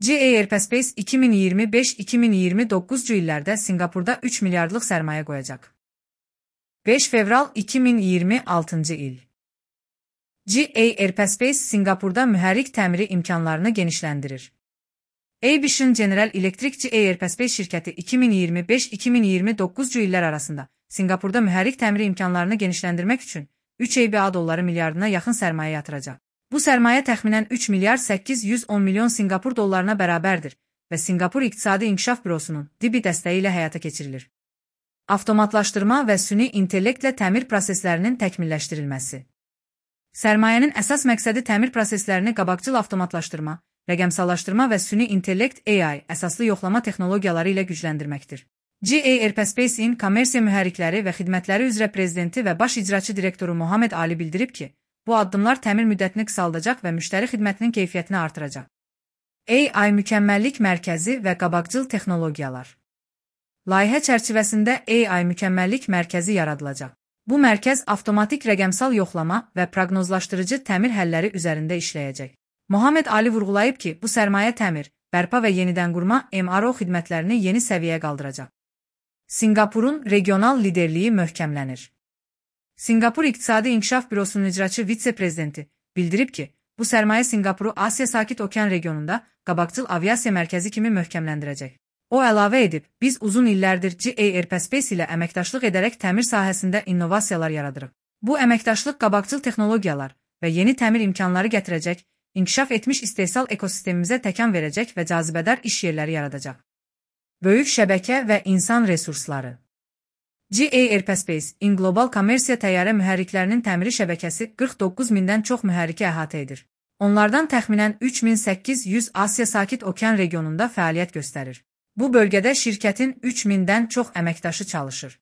GA Aerospace 2025-2029 illərdə Singapurda 3 milyardlıq sərmayə qoyacaq. 5 fevral 2026 il. GA Aerospace Singapurda mühərrik təmiri imkanlarını genişləndirir. Aviation General Electric GA Aerospace şirkəti 2025-2029 illər arasında Singapurda mühərrik təmiri imkanlarını genişləndirmək üçün 3 ABA dolları milyardına yaxın sərmayə yatıracaq. Bu sərmayə təxminən 3 milyard 810 milyon Singapur dollarına bərabərdir və Singapur İqtisadi İnkişaf Bürosunun DIBI dəstəyi ilə həyata keçirilir. Avtomatlaşdırma və süni intellektlə təmir proseslərinin təkmilləşdirilməsi. Sərmayənin əsas məqsədi təmir proseslərini qabaqcıl avtomatlaşdırma, rəqəmsallaşdırma və süni intellekt AI əsaslı yoxlama texnologiyaları ilə gücləndirməkdir. GA Aerospace-in kommersiya mühərrikləri və xidmətləri üzrə prezidenti və baş icraçı direktoru Mohamed Ali bildirib ki, bu addımlar təmir müddətini qısaldacaq və müştəri xidmətinin keyfiyyətini artıracaq. AI Mükəmməllik Mərkəzi və qabaqcıl texnologiyalar. Layihə çərçivəsində AI Mükəmməllik Mərkəzi yaradılacaq. Bu mərkəz avtomatik rəqəmsal yoxlama və proqnozlaşdırıcı təmir həlləri üzərində işləyəcək. Mohamed Ali vurğulayıb ki, bu sərmayə təmir, bərpa və yenidən qurma MRO xidmətlərini yeni səviyyəyə qaldıracaq. Singapurun regional liderliyi möhkəmlənir. Singapur İqtisadi İnkişaf Bürosunun icraçı vitse-prezidenti bildirib ki, bu sərmayə Singapuru Asiya Sakit Okean regionunda qabaqcıl aviasiya mərkəzi kimi möhkəmləndirəcək. O əlavə edib, biz uzun illərdir GA Aerospace ilə əməkdaşlıq edərək təmir sahəsində innovasiyalar yaradırıq. Bu əməkdaşlıq qabaqcıl texnologiyalar və yeni təmir imkanları gətirəcək, inkişaf etmiş istehsal ekosistemimizə təkan verəcək və cazibədar iş yerləri yaradacaq. Böyük şəbəkə və insan resursları. GA Aerospace-in qlobal kommersiya təyyarə mühərriklərinin təmiri şəbəkəsi 49 mindən çox mühərriki əhatə edir. Onlardan təxminən 3800 Asiya Sakit Okean regionunda fəaliyyət göstərir. Bu bölgədə şirkətin 3000-dən çox əməkdaşı çalışır.